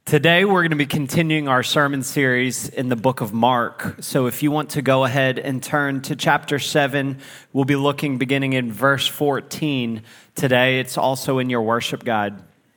Today, we're going to be continuing our sermon series in the book of Mark. So if you want to go ahead and turn to chapter 7, we'll be looking beginning in verse 14 today. It's also in your worship guide.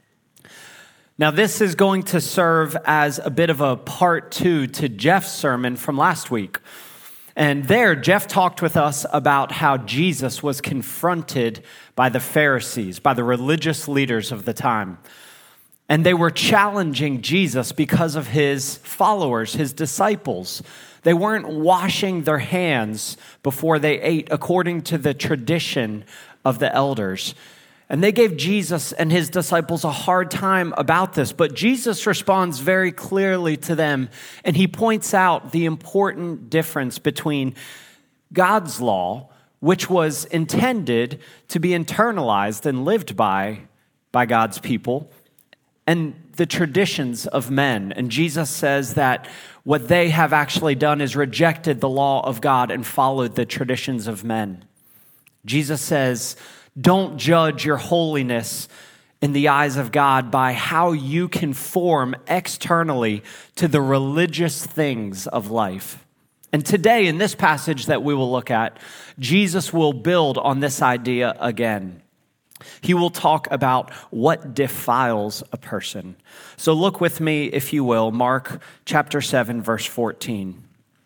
Now, this is going to serve as a bit of a part 2 to Jeff's sermon from last week. And there, Jeff talked with us about how Jesus was confronted by the Pharisees, by the religious leaders of the time. And they were challenging Jesus because of his followers, his disciples. They weren't washing their hands before they ate according to the tradition of the elders. And they gave Jesus and his disciples a hard time about this. But Jesus responds very clearly to them. And he points out the important difference between God's law, which was intended to be internalized and lived by God's people, and the traditions of men. And Jesus says that what they have actually done is rejected the law of God and followed the traditions of men. Jesus says, don't judge your holiness in the eyes of God by how you conform externally to the religious things of life. And today, in this passage that we will look at, Jesus will build on this idea again. He will talk about what defiles a person. So look with me, if you will, Mark chapter 7, verse 14.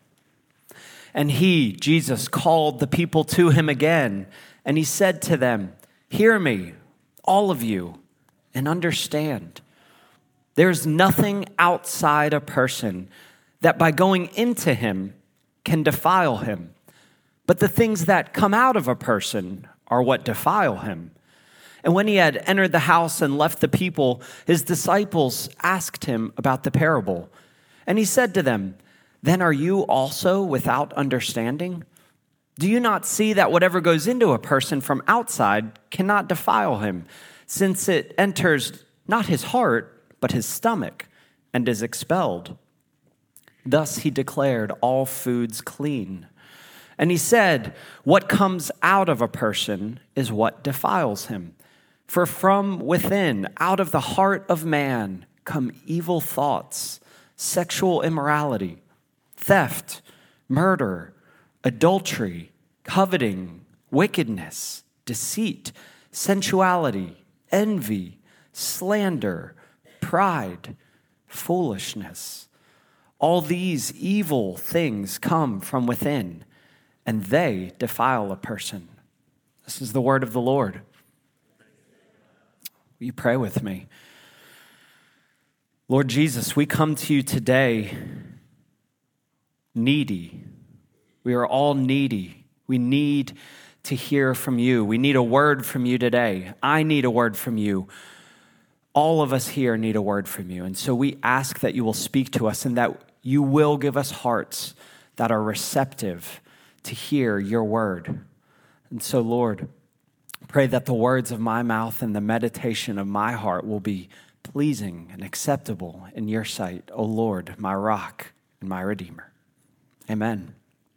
And he, Jesus, called the people to him again, and he said to them, "Hear me, all of you, and understand. There's nothing outside a person that by going into him can defile him. But the things that come out of a person are what defile him." And when he had entered the house and left the people, his disciples asked him about the parable. And he said to them, "Then are you also without understanding? Do you not see that whatever goes into a person from outside cannot defile him, since it enters not his heart, but his stomach, and is expelled?" Thus he declared all foods clean. And he said, "What comes out of a person is what defiles him. For from within, out of the heart of man, come evil thoughts, sexual immorality, theft, murder, adultery, coveting, wickedness, deceit, sensuality, envy, slander, pride, foolishness. All these evil things come from within, and they defile a person." This is the word of the Lord. Will you pray with me? Lord Jesus, we come to you today needy. We are all needy. We need to hear from you. We need a word from you today. I need a word from you. All of us here need a word from you. And so we ask that you will speak to us and that you will give us hearts that are receptive to hear your word. And so, Lord, pray that the words of my mouth and the meditation of my heart will be pleasing and acceptable in your sight, O Lord, my rock and my redeemer. Amen.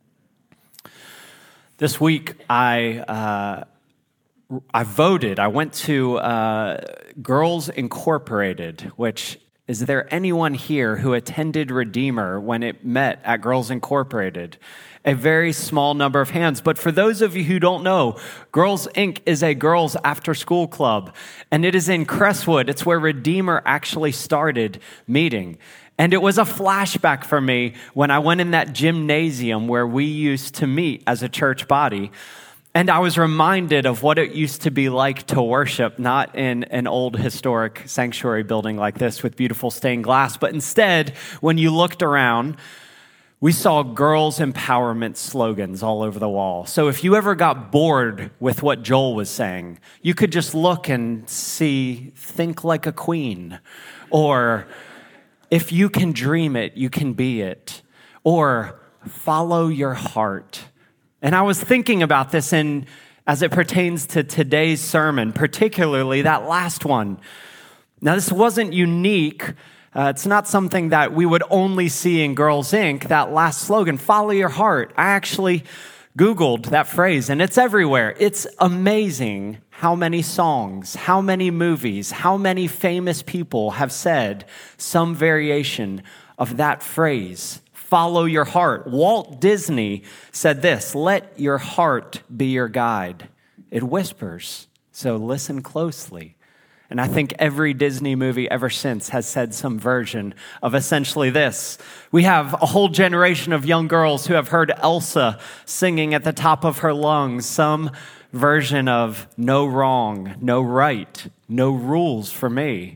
This week, I voted. I went to Girls Incorporated, which, is there anyone here who attended Redeemer when it met at Girls Incorporated? A very small number of hands. But for those of you who don't know, Girls Inc. is a girls' after-school club, and it is in Crestwood. It's where Redeemer actually started meeting. And it was a flashback for me when I went in that gymnasium where we used to meet as a church body. And I was reminded of what it used to be like to worship, not in an old historic sanctuary building like this with beautiful stained glass, but instead, when you looked around, we saw girls' empowerment slogans all over the wall. So if you ever got bored with what Joel was saying, you could just look and see, "Think like a queen," or "If you can dream it, you can be it," or "Follow your heart." And I was thinking about this as it pertains to today's sermon, particularly that last one. Now, this wasn't unique. It's not something that we would only see in Girls Inc., that last slogan, "Follow your heart." I actually Googled that phrase, and it's everywhere. It's amazing how many songs, how many movies, how many famous people have said some variation of that phrase, follow your heart. Walt Disney said this, let your heart be your guide. It whispers, so listen closely. And I think every Disney movie ever since has said some version of essentially this. We have a whole generation of young girls who have heard Elsa singing at the top of her lungs, some version of no wrong, no right, no rules for me.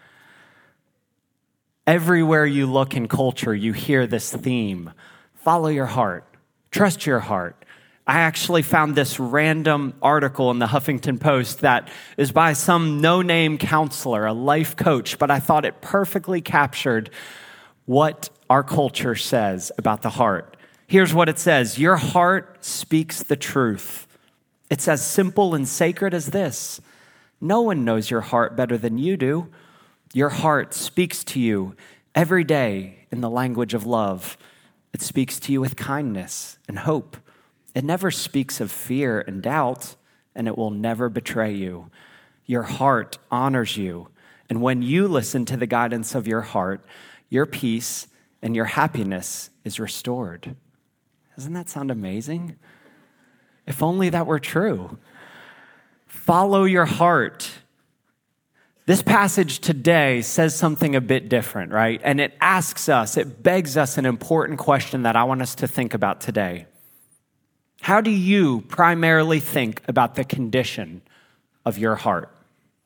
Everywhere you look in culture, you hear this theme. Follow your heart. Trust your heart. I actually found this random article in the Huffington Post that is by some no-name counselor, a life coach, but I thought it perfectly captured what our culture says about the heart. Here's what it says. Your heart speaks the truth. It's as simple and sacred as this. No one knows your heart better than you do. Your heart speaks to you every day in the language of love. It speaks to you with kindness and hope. It never speaks of fear and doubt, and it will never betray you. Your heart honors you, and when you listen to the guidance of your heart, your peace and your happiness is restored. Doesn't that sound amazing? If only that were true. Follow your heart. This passage today says something a bit different, right? And it asks us, it begs us an important question that I want us to think about today. How do you primarily think about the condition of your heart?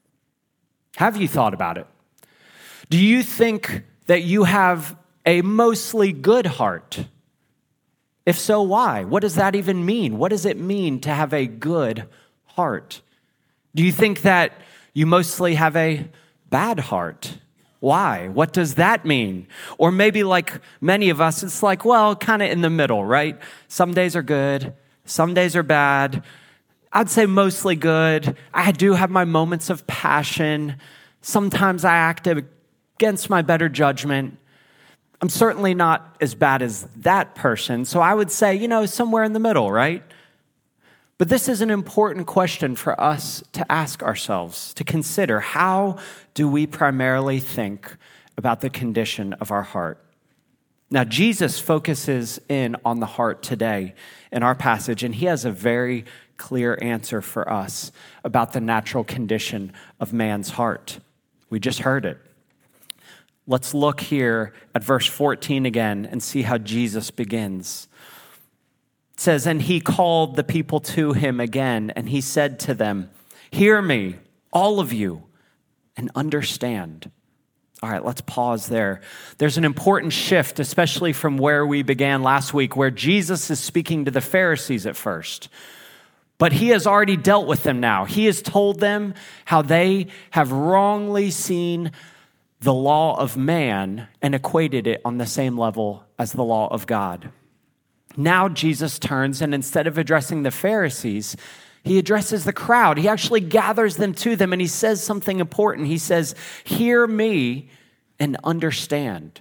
Have you thought about it? Do you think that you have a mostly good heart? If so, why? What does that even mean? What does it mean to have a good heart? Do you think that you mostly have a bad heart? Why? What does that mean? Or maybe like many of us, it's like, well, kind of in the middle, right? Some days are good. Some days are bad. I'd say mostly good. I do have my moments of passion. Sometimes I act against my better judgment. I'm certainly not as bad as that person. So I would say, somewhere in the middle, right? But this is an important question for us to ask ourselves, to consider. How do we primarily think about the condition of our heart? Now, Jesus focuses in on the heart today in our passage, and he has a very clear answer for us about the natural condition of man's heart. We just heard it. Let's look here at verse 14 again and see how Jesus begins. It says, and he called the people to him again, and he said to them, hear me, all of you, and understand. All right, let's pause there. There's an important shift, especially from where we began last week, where Jesus is speaking to the Pharisees at first. But he has already dealt with them now. He has told them how they have wrongly seen the law of man and equated it on the same level as the law of God. Now Jesus turns, and instead of addressing the Pharisees, he addresses the crowd. He actually gathers them to them, and he says something important. He says, hear me and understand.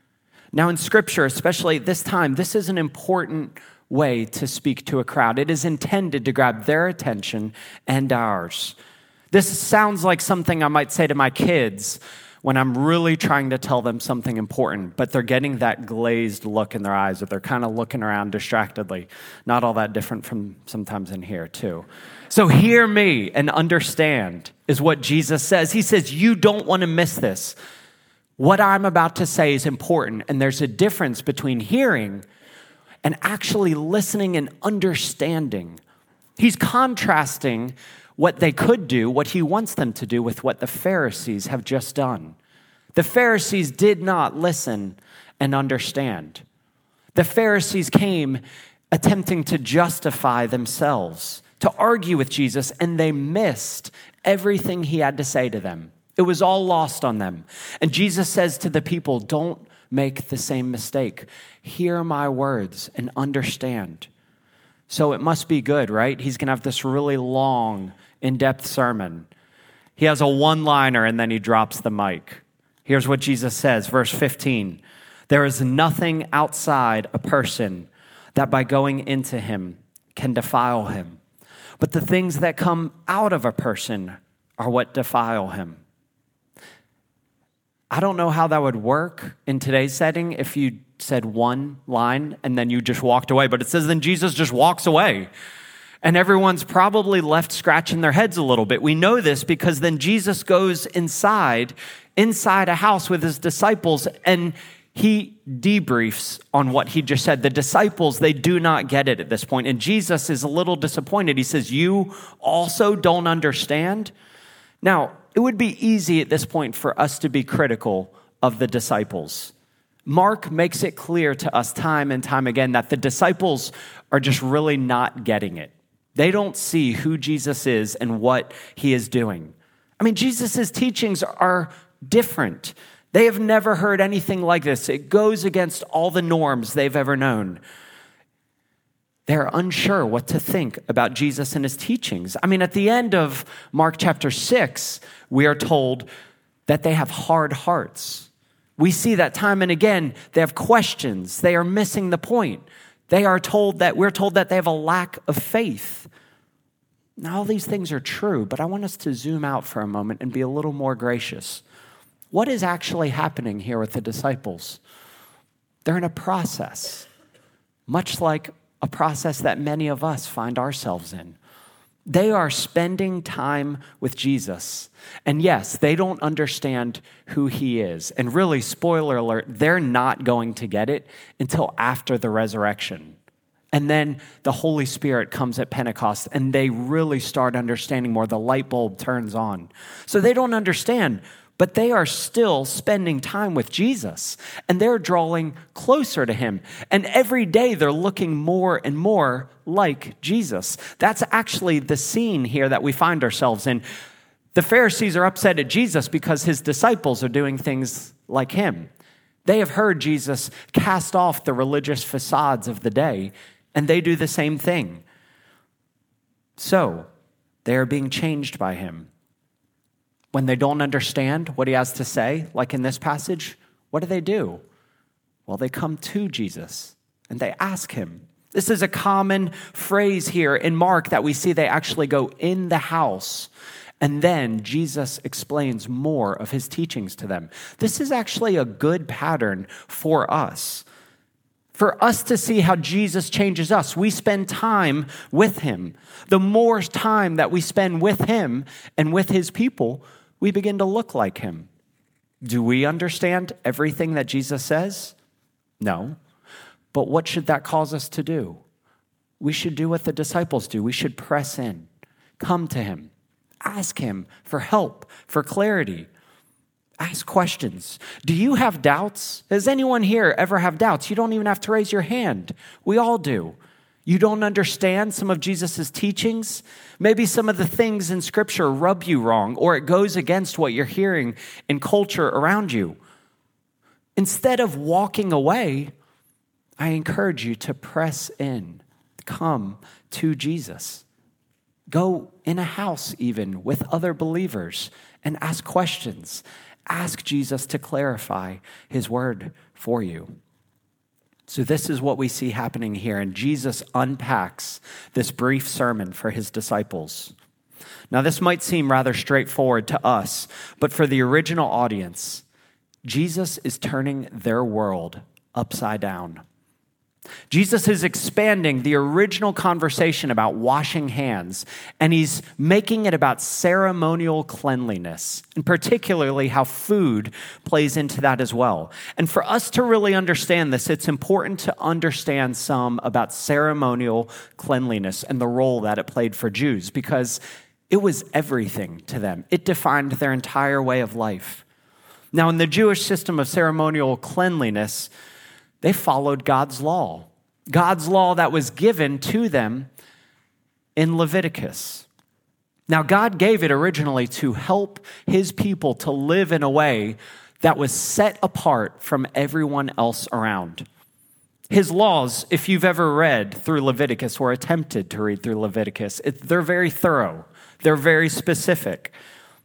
Now in Scripture, especially at this time, this is an important way to speak to a crowd. It is intended to grab their attention and ours. This sounds like something I might say to my kids when I'm really trying to tell them something important, but they're getting that glazed look in their eyes, or they're kind of looking around distractedly. Not all that different from sometimes in here too. So hear me and understand is what Jesus says. He says, you don't want to miss this. What I'm about to say is important, and there's a difference between hearing and actually listening and understanding. He's contrasting what they could do, what he wants them to do, with what the Pharisees have just done. The Pharisees did not listen and understand. The Pharisees came attempting to justify themselves, to argue with Jesus, and they missed everything he had to say to them. It was all lost on them. And Jesus says to the people, don't make the same mistake. Hear my words and understand. So it must be good, right? He's going to have this really long, in-depth sermon. He has a one-liner and then he drops the mic. Here's what Jesus says, verse 15. There is nothing outside a person that by going into him can defile him. but the things that come out of a person are what defile him. I don't know how that would work in today's setting if you said one line and then you just walked away, but it says then Jesus just walks away. And everyone's probably left scratching their heads a little bit. We know this because then Jesus goes inside a house with his disciples, and he debriefs on what he just said. The disciples, they do not get it at this point, and Jesus is a little disappointed. He says, "You also don't understand?" Now, it would be easy at this point for us to be critical of the disciples. Mark makes it clear to us time and time again that the disciples are just really not getting it. They don't see who Jesus is and what he is doing. I mean, Jesus' teachings are different. They have never heard anything like this. It goes against all the norms they've ever known. They're unsure what to think about Jesus and his teachings. I mean, at the end of Mark chapter 6, we are told that they have hard hearts. We see that time and again. They have questions. They are missing the point. We're told that they have a lack of faith. Now, all these things are true, but I want us to zoom out for a moment and be a little more gracious. What is actually happening here with the disciples? They're in a process, much like a process that many of us find ourselves in. They are spending time with Jesus. And yes, they don't understand who he is. And really, spoiler alert, they're not going to get it until after the resurrection. And then the Holy Spirit comes at Pentecost, and they really start understanding more. The light bulb turns on. So they don't understand, but they are still spending time with Jesus, and they're drawing closer to him. And every day they're looking more and more like Jesus. That's actually the scene here that we find ourselves in. The Pharisees are upset at Jesus because his disciples are doing things like him. They have heard Jesus cast off the religious facades of the day, and they do the same thing. So they are being changed by him. When they don't understand what he has to say, like in this passage, what do? Well, they come to Jesus and they ask him. This is a common phrase here in Mark that we see they actually go in the house, and then Jesus explains more of his teachings to them. This is actually a good pattern for us to see how Jesus changes us. We spend time with him. The more time that we spend with him and with his people, we begin to look like him. Do we understand everything that Jesus says? No. But what should that cause us to do? We should do what the disciples do. We should press in, come to him, ask him for help, for clarity. Ask questions. Do you have doubts? Does anyone here ever have doubts? You don't even have to raise your hand. We all do. You don't understand some of Jesus' teachings? Maybe some of the things in Scripture rub you wrong, or it goes against what you're hearing in culture around you. Instead of walking away, I encourage you to press in, come to Jesus. Go in a house even with other believers and ask questions. Ask Jesus to clarify his word for you. So this is what we see happening here, and Jesus unpacks this brief sermon for his disciples. Now, this might seem rather straightforward to us, but for the original audience, Jesus is turning their world upside down. Jesus is expanding the original conversation about washing hands, and he's making it about ceremonial cleanliness, and particularly how food plays into that as well. And for us to really understand this, it's important to understand some about ceremonial cleanliness and the role that it played for Jews, because it was everything to them. It defined their entire way of life. Now, in the Jewish system of ceremonial cleanliness, they followed God's law that was given to them in Leviticus. Now, God gave it originally to help his people to live in a way that was set apart from everyone else around. His laws, if you've ever read through Leviticus or attempted to read through Leviticus, they're very thorough. They're very specific.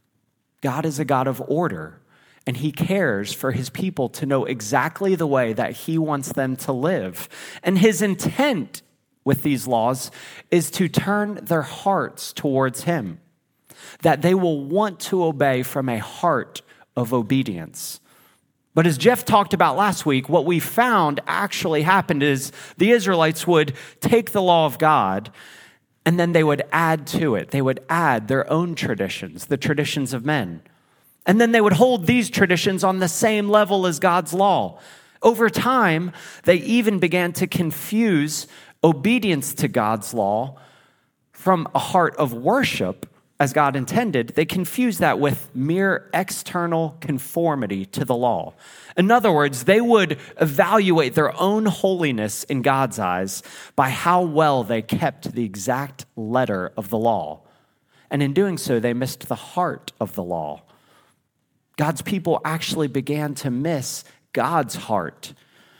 God is a God of order. And he cares for his people to know exactly the way that he wants them to live. And his intent with these laws is to turn their hearts towards him, that they will want to obey from a heart of obedience. But as Jeff talked about last week, what we found actually happened is the Israelites would take the law of God and then they would add to it. They would add their own traditions, the traditions of men. And then they would hold these traditions on the same level as God's law. Over time, they even began to confuse obedience to God's law from a heart of worship, as God intended. They confused that with mere external conformity to the law. In other words, they would evaluate their own holiness in God's eyes by how well they kept the exact letter of the law. And in doing so, they missed the heart of the law. God's people actually began to miss God's heart.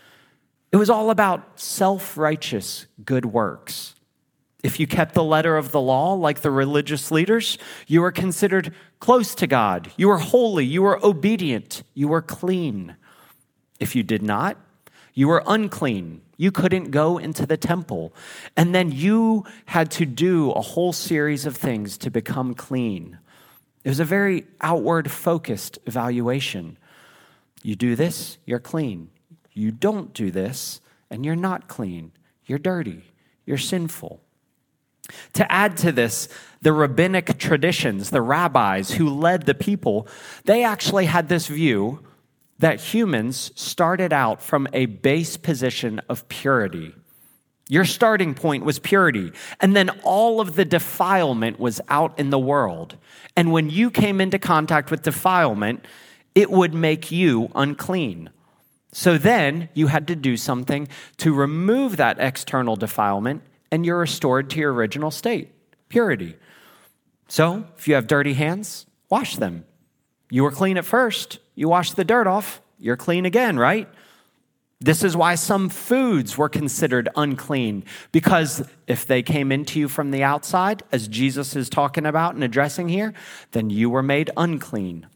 It was all about self-righteous good works. If you kept the letter of the law like the religious leaders, you were considered close to God. You were holy. You were obedient. You were clean. If you did not, you were unclean. You couldn't go into the temple. And then you had to do a whole series of things to become clean. It was a very outward-focused evaluation. You do this, you're clean. You don't do this, and you're not clean. You're dirty. You're sinful. To add to this, the rabbinic traditions, the rabbis who led the people, they actually had this view that humans started out from a base position of purity. Your starting point was purity, and then all of the defilement was out in the world. And when you came into contact with defilement, it would make you unclean. So then you had to do something to remove that external defilement, and you're restored to your original state, purity. So if you have dirty hands, wash them. You were clean at first. You wash the dirt off, you're clean again, right? This is why some foods were considered unclean, because if they came into you from the outside, as Jesus is talking about and addressing here, then you were made unclean.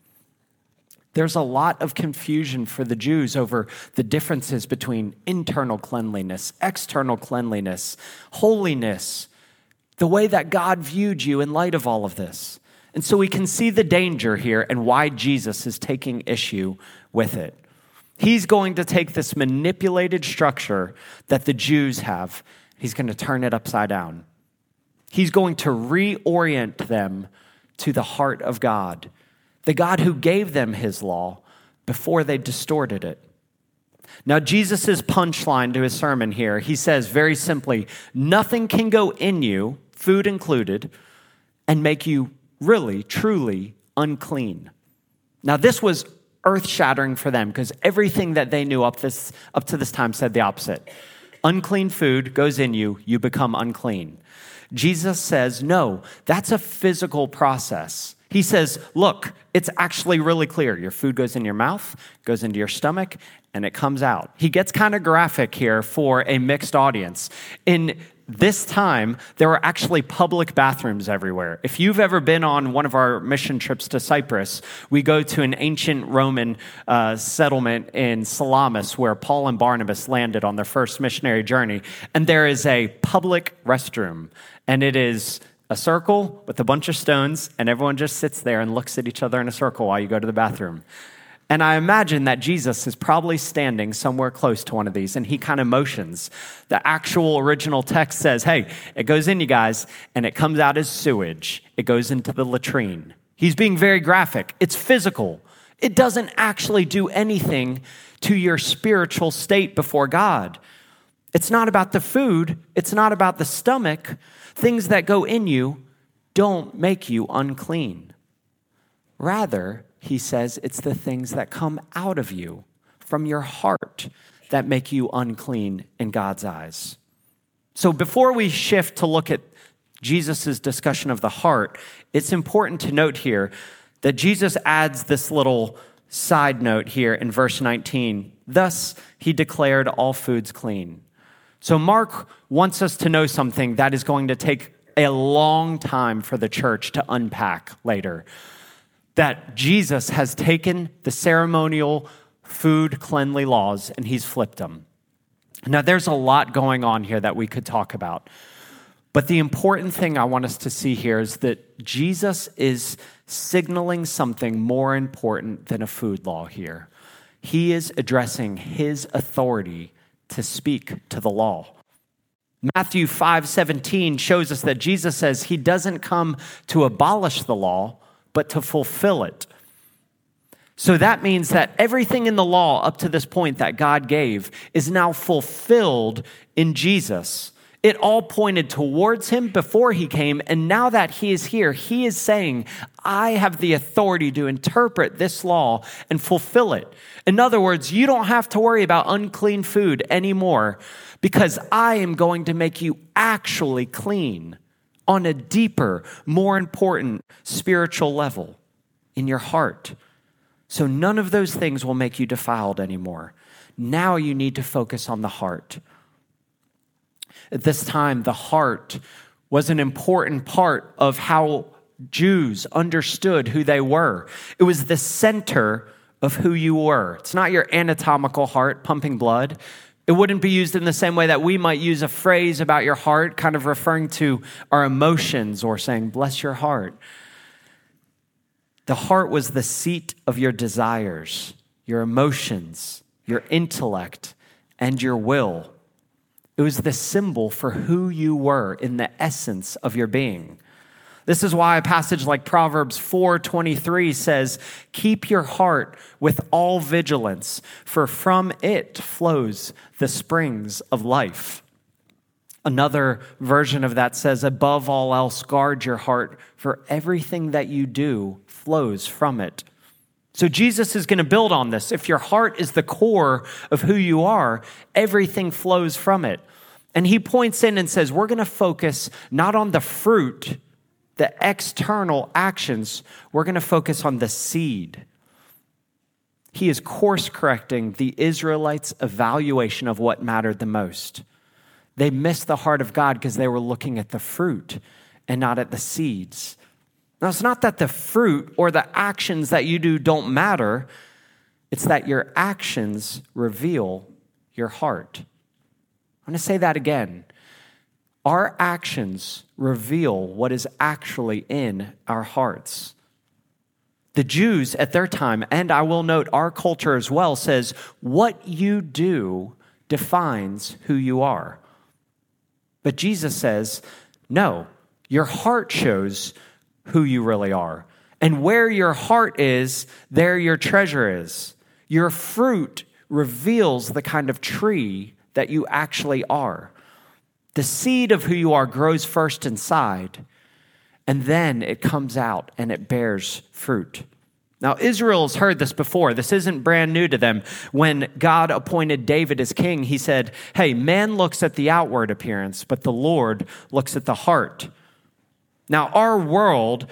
There's a lot of confusion for the Jews over the differences between internal cleanliness, external cleanliness, holiness, the way that God viewed you in light of all of this. And so we can see the danger here and why Jesus is taking issue with it. He's going to take this manipulated structure that the Jews have. He's going to turn it upside down. He's going to reorient them to the heart of God, the God who gave them his law before they distorted it. Now, Jesus' punchline to his sermon here, he says very simply, nothing can go in you, food included, and make you really, truly unclean. Now, this was earth-shattering for them because everything that they knew up to this time said the opposite. Unclean food goes in you, you become unclean. Jesus says, no, that's a physical process. He says, look, it's actually really clear. Your food goes in your mouth, goes into your stomach, and it comes out. He gets kind of graphic here for a mixed audience. In this time, there were actually public bathrooms everywhere. If you've ever been on one of our mission trips to Cyprus, we go to an ancient Roman settlement in Salamis where Paul and Barnabas landed on their first missionary journey. And there is a public restroom, and it is a circle with a bunch of stones, and everyone just sits there and looks at each other in a circle while you go to the bathroom. And I imagine that Jesus is probably standing somewhere close to one of these, and he kind of motions. The actual original text says, hey, it goes in, you guys, and it comes out as sewage. It goes into the latrine. He's being very graphic. It's physical. It doesn't actually do anything to your spiritual state before God. It's not about the food. It's not about the stomach. Things that go in you don't make you unclean. Rather, he says it's the things that come out of you, from your heart, that make you unclean in God's eyes. So before we shift to look at Jesus' discussion of the heart, it's important to note here that Jesus adds this little side note here in verse 19. Thus, he declared all foods clean. So Mark wants us to know something that is going to take a long time for the church to unpack later. That Jesus has taken the ceremonial food cleanly laws and he's flipped them. Now, there's a lot going on here that we could talk about. But the important thing I want us to see here is that Jesus is signaling something more important than a food law here. He is addressing his authority to speak to the law. Matthew 5:17 shows us that Jesus says he doesn't come to abolish the law, but to fulfill it. So that means that everything in the law up to this point that God gave is now fulfilled in Jesus. It all pointed towards him before he came, and now that he is here, he is saying, I have the authority to interpret this law and fulfill it. In other words, you don't have to worry about unclean food anymore because I am going to make you actually clean on a deeper, more important spiritual level in your heart. So none of those things will make you defiled anymore. Now you need to focus on the heart. At this time, the heart was an important part of how Jews understood who they were. It was the center of who you were. It's not your anatomical heart pumping blood. It wouldn't be used in the same way that we might use a phrase about your heart, kind of referring to our emotions or saying, bless your heart. The heart was the seat of your desires, your emotions, your intellect, and your will. It was the symbol for who you were in the essence of your being. This is why a passage like Proverbs 4:23 says, keep your heart with all vigilance, for from it flows the springs of life. Another version of that says, above all else, guard your heart, for everything that you do flows from it. So Jesus is going to build on this. If your heart is the core of who you are, everything flows from it. And he points in and says, we're going to focus not on the fruit, the external actions. We're going to focus on the seed. He is course correcting the Israelites' evaluation of what mattered the most. They missed the heart of God because they were looking at the fruit and not at the seeds. Now, it's not that the fruit or the actions that you do don't matter. It's that your actions reveal your heart. I'm going to say that again. Our actions reveal what is actually in our hearts. The Jews at their time, and I will note our culture as well, says what you do defines who you are. But Jesus says, no, your heart shows who you really are. And where your heart is, there your treasure is. Your fruit reveals the kind of tree that you actually are. The seed of who you are grows first inside, and then it comes out and it bears fruit. Now, Israel has heard this before. This isn't brand new to them. When God appointed David as king, he said, hey, man looks at the outward appearance, but the Lord looks at the heart. Now, our world,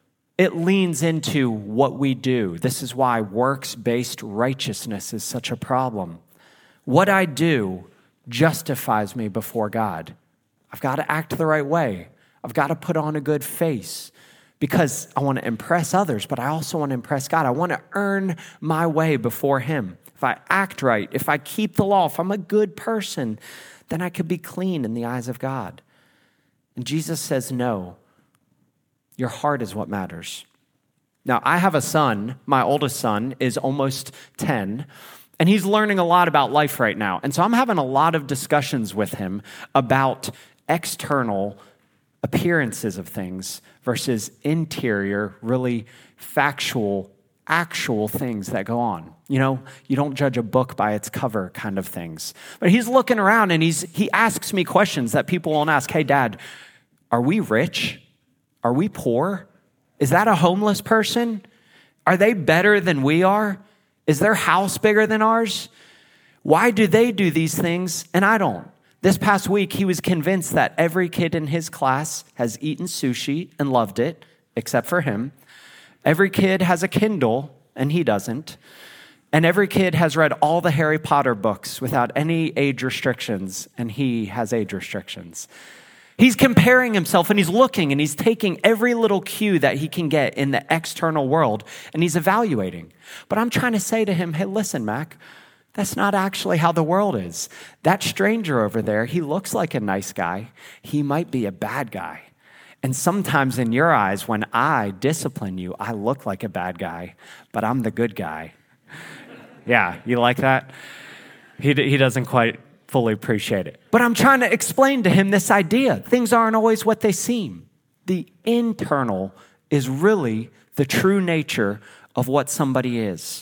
it leans into what we do. This is why works-based righteousness is such a problem. What I do justifies me before God. I've got to act the right way. I've got to put on a good face because I want to impress others, but I also want to impress God. I want to earn my way before him. If I act right, if I keep the law, if I'm a good person, then I could be clean in the eyes of God. And Jesus says, no, your heart is what matters. Now, I have a son. My oldest son is almost 10. And he's learning a lot about life right now. And so I'm having a lot of discussions with him about external appearances of things versus interior, really factual, actual things that go on. You know, you don't judge a book by its cover kind of things. But he's looking around and he asks me questions that people won't ask. Hey, Dad, are we rich? Are we poor? Is that a homeless person? Are they better than we are? Is their house bigger than ours? Why do they do these things and I don't? This past week, he was convinced that every kid in his class has eaten sushi and loved it, except for him. Every kid has a Kindle and he doesn't. And every kid has read all the Harry Potter books without any age restrictions, and he has age restrictions. He's comparing himself and he's looking and he's taking every little cue that he can get in the external world and he's evaluating. But I'm trying to say to him, hey, listen, Mac, That's not actually how the world is. That stranger over there, he looks like a nice guy. He might be a bad guy. And sometimes in your eyes, when I discipline you, I look like a bad guy, but I'm the good guy. Yeah, you like that? He doesn't quite fully appreciate it. But I'm trying to explain to him this idea. Things aren't always what they seem. The internal is really the true nature of what somebody is.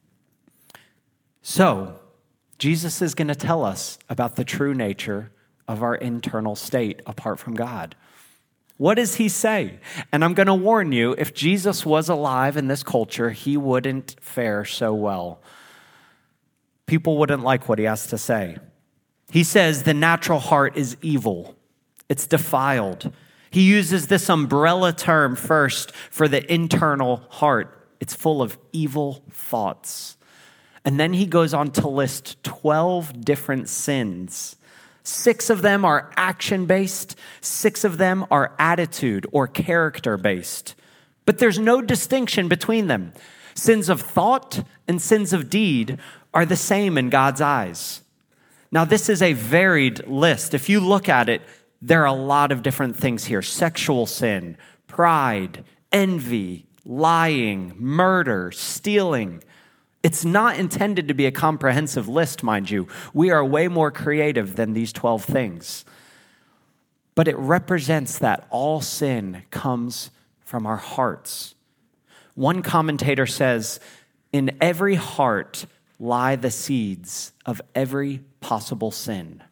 So, Jesus is going to tell us about the true nature of our internal state apart from God. What does he say? And I'm going to warn you, if Jesus was alive in this culture, he wouldn't fare so well. People wouldn't like what he has to say. He says the natural heart is evil. It's defiled. He uses this umbrella term first for the internal heart. It's full of evil thoughts. And then he goes on to list 12 different sins. 6 of them are action-based. 6 of them are attitude or character-based. But there's no distinction between them. Sins of thought and sins of deed are the same in God's eyes. Now, this is a varied list. If you look at it, there are a lot of different things here. Sexual sin, pride, envy, lying, murder, stealing. It's not intended to be a comprehensive list, mind you. We are way more creative than these 12 things. But it represents that all sin comes from our hearts. One commentator says, in every heart lie the seeds of every possible sin.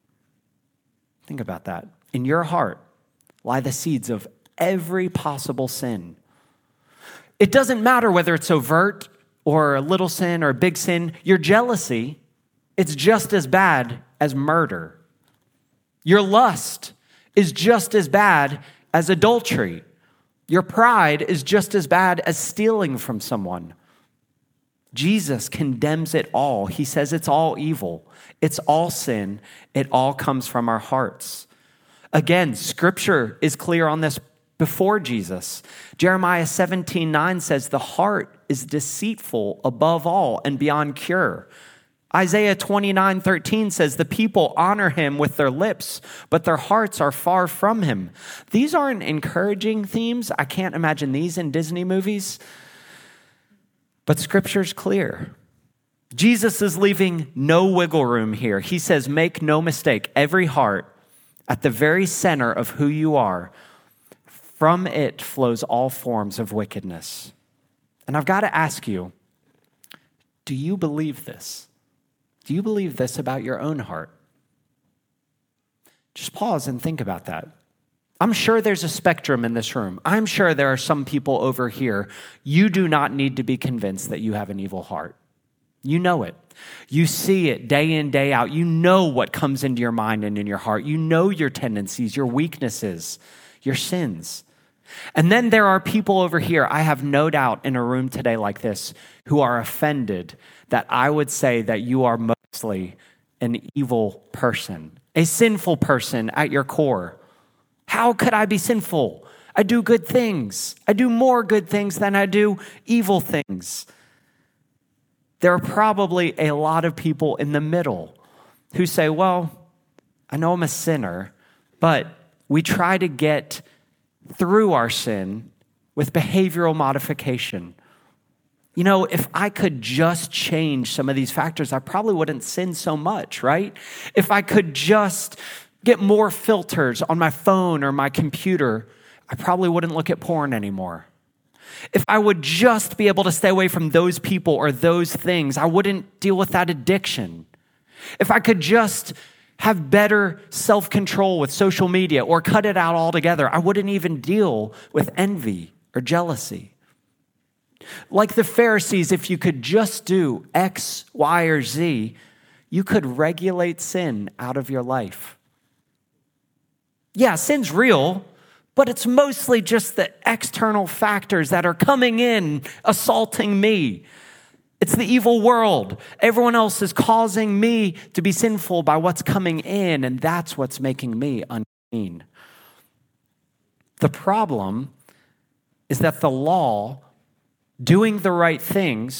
Think about that. In your heart lie the seeds of every possible sin. It doesn't matter whether it's overt or a little sin or a big sin. Your jealousy, it's just as bad as murder. Your lust is just as bad as adultery. Your pride is just as bad as stealing from someone. Jesus condemns it all. He says it's all evil. It's all sin. It all comes from our hearts. Again, Scripture is clear on this before Jesus. Jeremiah 17:9 says, the heart is deceitful above all and beyond cure. Isaiah 29:13 says, the people honor him with their lips, but their hearts are far from him. These aren't encouraging themes. I can't imagine these in Disney movies. But Scripture's clear. Jesus is leaving no wiggle room here. He says, make no mistake, every heart at the very center of who you are, from it flows all forms of wickedness. And I've got to ask you, do you believe this? Do you believe this about your own heart? Just pause and think about that. I'm sure there's a spectrum in this room. I'm sure there are some people over here. You do not need to be convinced that you have an evil heart. You know it. You see it day in, day out. You know what comes into your mind and in your heart. You know your tendencies, your weaknesses, your sins. And then there are people over here, I have no doubt, in a room today like this, who are offended that I would say that you are mostly an evil person, a sinful person at your core. How could I be sinful? I do good things. I do more good things than I do evil things. There are probably a lot of people in the middle who say, well, I know I'm a sinner, but we try to get through our sin with behavioral modification. You know, if I could just change some of these factors, I probably wouldn't sin so much, right? If I could just get more filters on my phone or my computer, I probably wouldn't look at porn anymore. If I would just be able to stay away from those people or those things, I wouldn't deal with that addiction. If I could just have better self-control with social media or cut it out altogether, I wouldn't even deal with envy or jealousy. Like the Pharisees, if you could just do X, Y, or Z, you could regulate sin out of your life. Yeah, sin's real, but it's mostly just the external factors that are coming in, assaulting me. It's the evil world. Everyone else is causing me to be sinful by what's coming in, and that's what's making me unclean. The problem is that the law, doing the right things,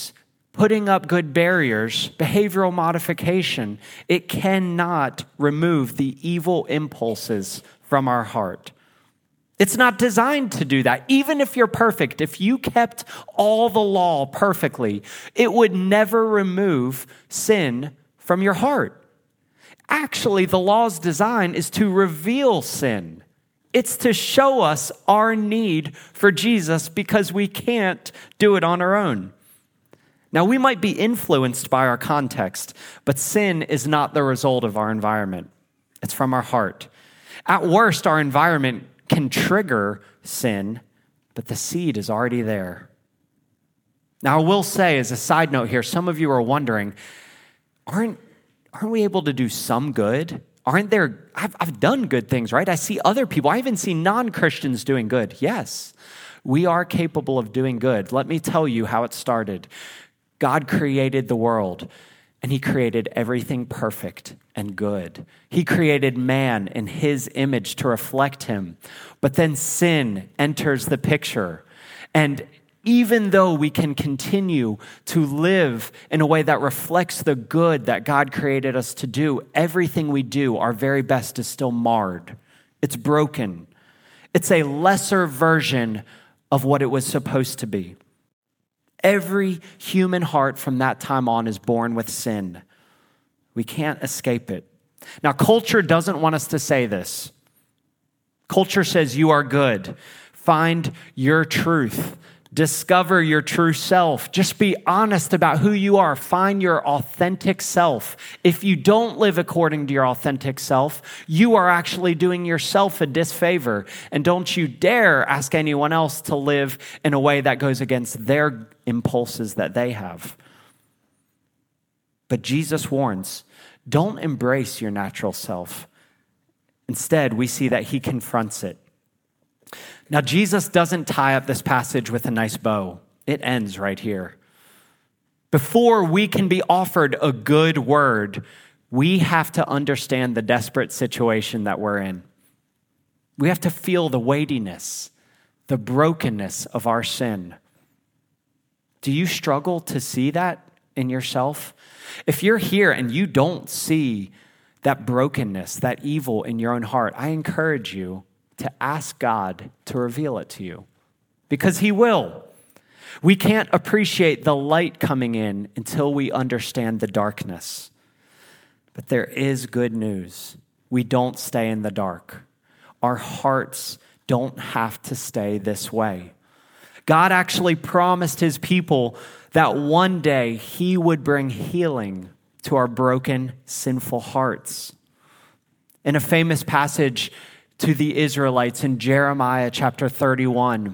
putting up good barriers, behavioral modification, it cannot remove the evil impulses from our heart. It's not designed to do that. Even if you're perfect, if you kept all the law perfectly, it would never remove sin from your heart. Actually, the law's design is to reveal sin. It's to show us our need for Jesus because we can't do it on our own. Now, we might be influenced by our context, but sin is not the result of our environment. It's from our heart. At worst, our environment can trigger sin, but the seed is already there. Now, I will say, as a side note here, some of you are wondering, aren't we able to do some good? Aren't there, I've done good things, right? I see other people, I even see non-Christians doing good. Yes, we are capable of doing good. Let me tell you how it started. God created the world, and he created everything perfect and good. He created man in his image to reflect him. But then sin enters the picture. And even though we can continue to live in a way that reflects the good that God created us to do, everything we do, our very best, is still marred. It's broken. It's a lesser version of what it was supposed to be. Every human heart from that time on is born with sin. We can't escape it. Now, culture doesn't want us to say this. Culture says you are good. Find your truth. Discover your true self. Just be honest about who you are. Find your authentic self. If you don't live according to your authentic self, you are actually doing yourself a disfavor. And don't you dare ask anyone else to live in a way that goes against their impulses that they have. But Jesus warns, don't embrace your natural self. Instead, we see that he confronts it. Now, Jesus doesn't tie up this passage with a nice bow. It ends right here. Before we can be offered a good word, we have to understand the desperate situation that we're in. We have to feel the weightiness, the brokenness of our sin. Do you struggle to see that in yourself? If you're here and you don't see that brokenness, that evil in your own heart, I encourage you to ask God to reveal it to you, because he will. We can't appreciate the light coming in until we understand the darkness. But there is good news. We don't stay in the dark. Our hearts don't have to stay this way. God actually promised his people that one day he would bring healing to our broken, sinful hearts. In a famous passage to the Israelites in Jeremiah chapter 31,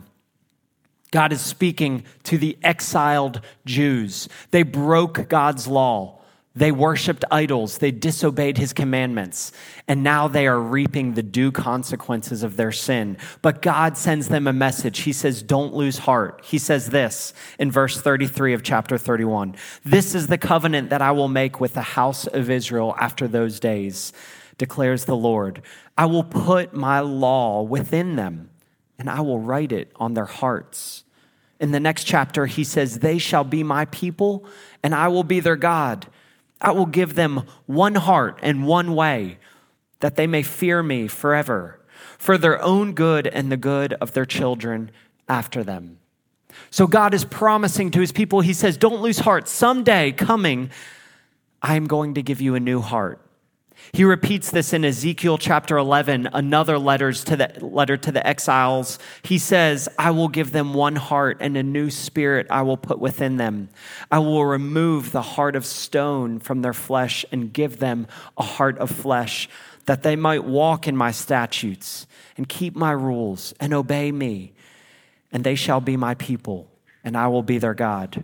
God is speaking to the exiled Jews. They broke God's law. They worshiped idols. They disobeyed his commandments. And now they are reaping the due consequences of their sin. But God sends them a message. He says, don't lose heart. He says this in verse 33 of chapter 31. This is the covenant that I will make with the house of Israel after those days, declares the Lord. I will put my law within them, and I will write it on their hearts. In the next chapter, he says, they shall be my people, and I will be their God. I will give them one heart and one way, that they may fear me forever, for their own good and the good of their children after them. So God is promising to his people, he says, don't lose heart. Someday coming, I am going to give you a new heart. He repeats this in Ezekiel chapter 11, another letter to the exiles. He says, I will give them one heart and a new spirit I will put within them. I will remove the heart of stone from their flesh and give them a heart of flesh, that they might walk in my statutes and keep my rules and obey me. And they shall be my people, and I will be their God.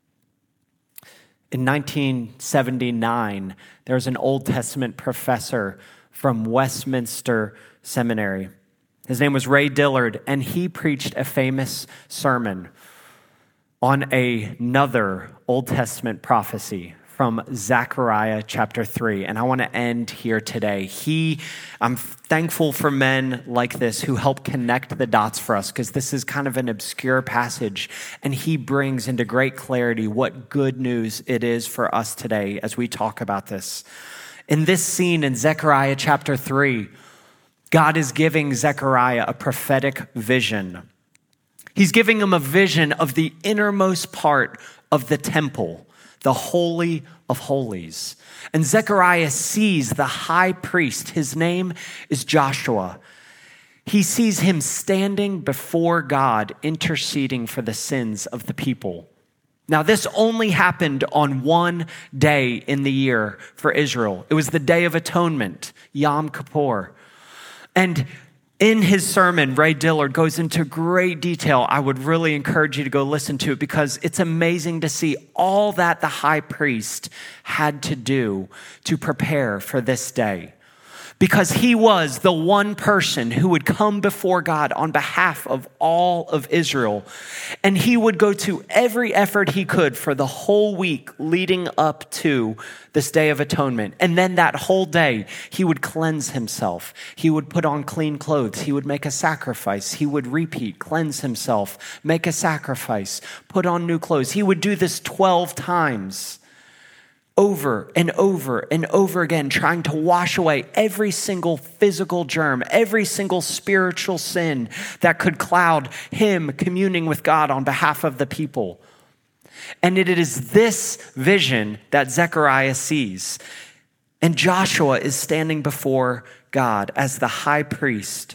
In 1979, there was an Old Testament professor from Westminster Seminary. His name was Ray Dillard, and he preached a famous sermon on another Old Testament prophecy from Zechariah chapter 3, and I want to end here today. I'm thankful for men like this who help connect the dots for us, because this is kind of an obscure passage, and he brings into great clarity what good news it is for us today as we talk about this. In this scene in Zechariah chapter 3, God is giving Zechariah a prophetic vision. He's giving him a vision of the innermost part of the temple, the Holy of Holies. And Zechariah sees the high priest. His name is Joshua. He sees him standing before God, interceding for the sins of the people. Now, this only happened on one day in the year for Israel. It was the Day of Atonement, Yom Kippur. And in his sermon, Ray Dillard goes into great detail. I would really encourage you to go listen to it, because it's amazing to see all that the high priest had to do to prepare for this day. Because he was the one person who would come before God on behalf of all of Israel. And he would go to every effort he could for the whole week leading up to this Day of Atonement. And then that whole day, he would cleanse himself. He would put on clean clothes. He would make a sacrifice. He would repeat, cleanse himself, make a sacrifice, put on new clothes. He would do this 12 times. Over and over and over again, trying to wash away every single physical germ, every single spiritual sin that could cloud him communing with God on behalf of the people. And it is this vision that Zechariah sees. And Joshua is standing before God as the high priest.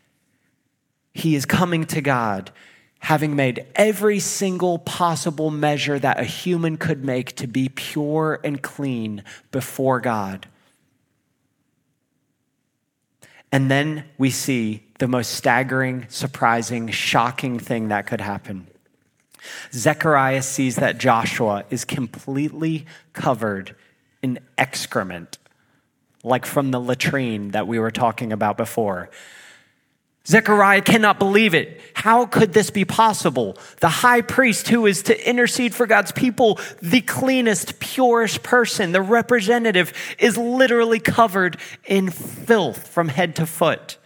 He is coming to God, having made every single possible measure that a human could make to be pure and clean before God. And then we see the most staggering, surprising, shocking thing that could happen. Zechariah sees that Joshua is completely covered in excrement, like from the latrine that we were talking about before. Zechariah cannot believe it. How could this be possible? The high priest who is to intercede for God's people, the cleanest, purest person, the representative, is literally covered in filth from head to foot.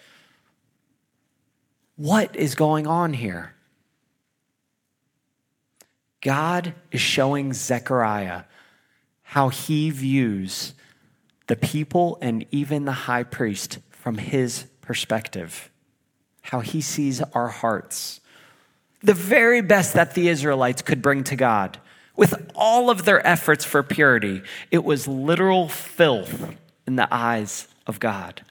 What is going on here? God is showing Zechariah how he views the people and even the high priest from his perspective. How he sees our hearts. The very best that the Israelites could bring to God, with all of their efforts for purity, it was literal filth in the eyes of God.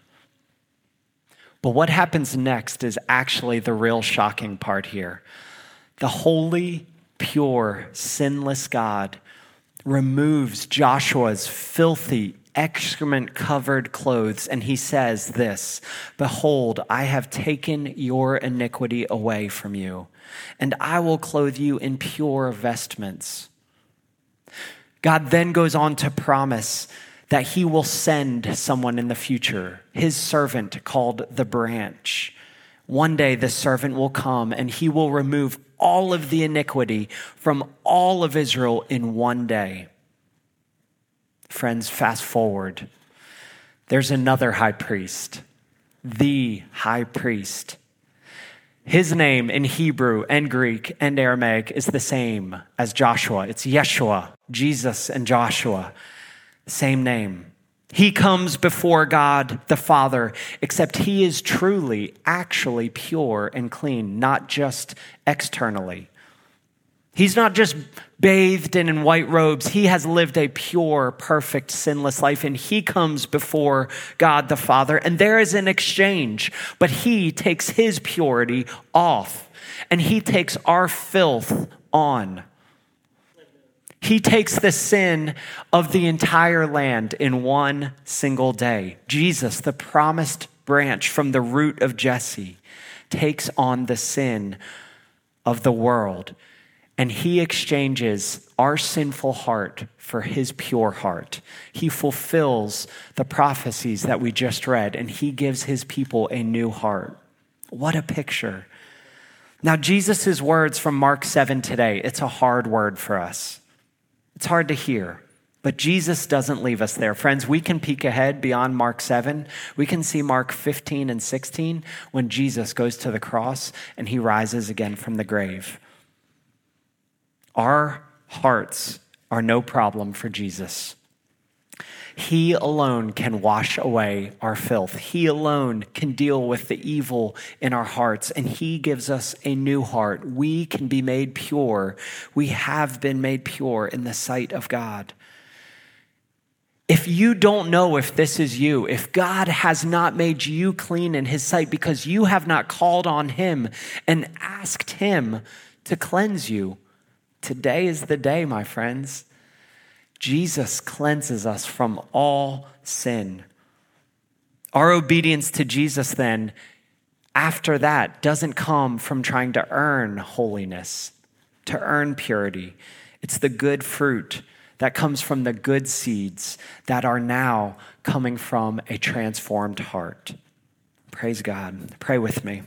But what happens next is actually the real shocking part here. The holy, pure, sinless God removes Joshua's filthy, excrement-covered clothes, and he says this, "Behold, I have taken your iniquity away from you, and I will clothe you in pure vestments." God then goes on to promise that he will send someone in the future, his servant called the branch. One day the servant will come, and he will remove all of the iniquity from all of Israel in one day. Friends, fast forward. There's another high priest, the high priest. His name in Hebrew and Greek and Aramaic is the same as Joshua. It's Yeshua, Jesus and Joshua, same name. He comes before God the Father, except he is truly, actually pure and clean, not just externally. He's not just bathed in white robes. He has lived a pure, perfect, sinless life, and he comes before God the Father, and there is an exchange, but he takes his purity off, and he takes our filth on. He takes the sin of the entire land in one single day. Jesus, the promised branch from the root of Jesse, takes on the sin of the world. And he exchanges our sinful heart for his pure heart. He fulfills the prophecies that we just read, and he gives his people a new heart. What a picture. Now, Jesus' words from Mark 7 today, it's a hard word for us. It's hard to hear. But Jesus doesn't leave us there. Friends, we can peek ahead beyond Mark 7. We can see Mark 15 and 16 when Jesus goes to the cross and he rises again from the grave. Our hearts are no problem for Jesus. He alone can wash away our filth. He alone can deal with the evil in our hearts, and he gives us a new heart. We can be made pure. We have been made pure in the sight of God. If you don't know if this is you, if God has not made you clean in his sight because you have not called on him and asked him to cleanse you, today is the day, my friends. Jesus cleanses us from all sin. Our obedience to Jesus then, after that, doesn't come from trying to earn holiness, to earn purity. It's the good fruit that comes from the good seeds that are now coming from a transformed heart. Praise God. Pray with me.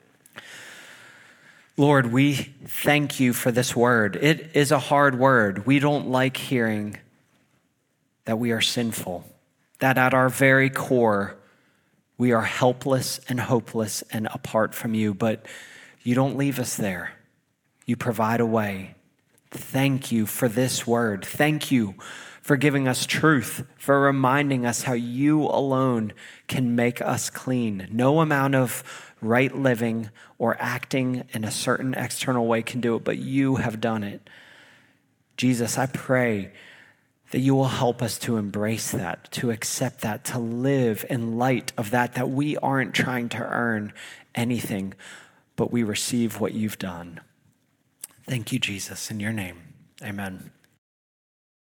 Lord, we thank you for this word. It is a hard word. We don't like hearing that we are sinful, that at our very core, we are helpless and hopeless and apart from you, but you don't leave us there. You provide a way. Thank you for this word. Thank you for giving us truth, for reminding us how you alone can make us clean. No amount of right living or acting in a certain external way can do it, but you have done it. Jesus, I pray that you will help us to embrace that, to accept that, to live in light of that we aren't trying to earn anything, but we receive what you've done. Thank you, Jesus. In your name, amen.